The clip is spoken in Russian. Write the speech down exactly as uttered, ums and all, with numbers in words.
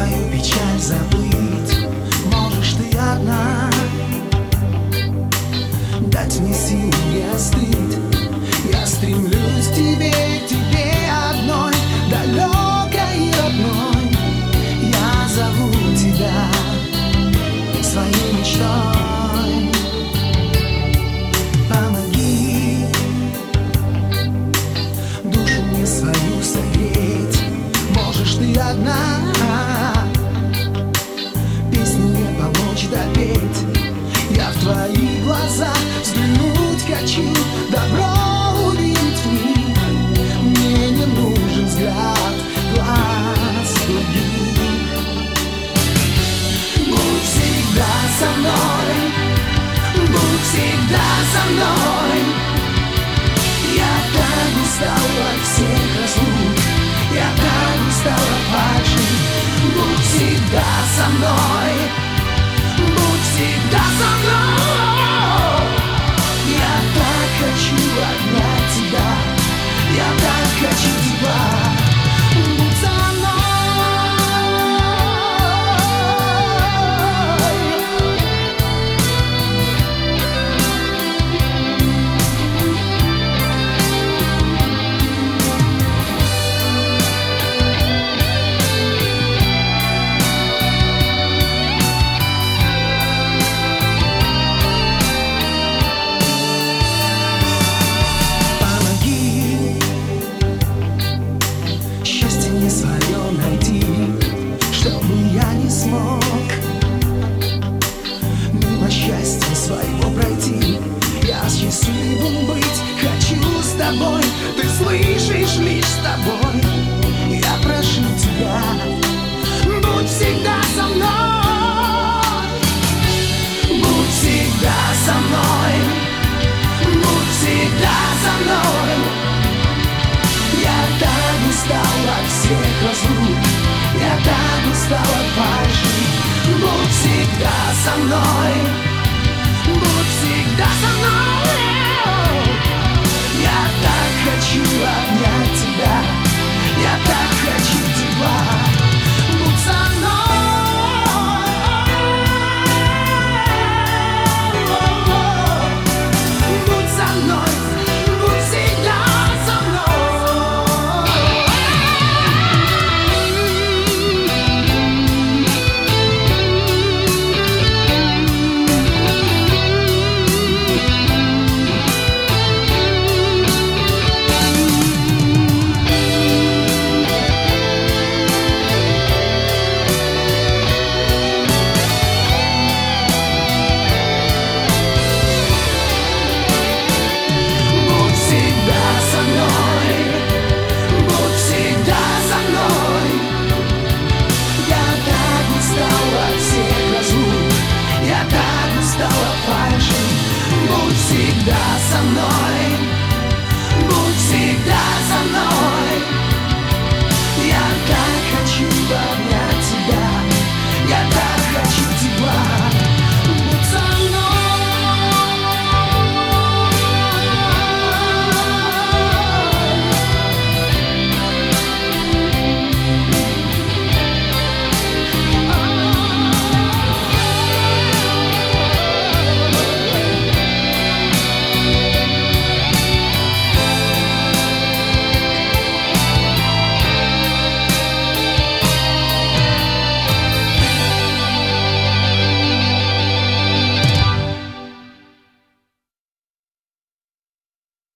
свою печаль забыть можешь ты одна. Дать мне силу и остыть. Я стремлюсь к тебе, тебе одной, далекой и родной. Я зову тебя своей мечтой. Помоги душу мне свою согреть. Можешь ты одна песню мне помочь допеть. Я в твои глаза взглянуть хочу, добро увидеть в них. Мне не нужен взгляд глаз других. Будь всегда со мной, будь всегда со мной. Я так устал от всех разлук, я так устал от фальши. Будь всегда со мной, будь всегда со мной.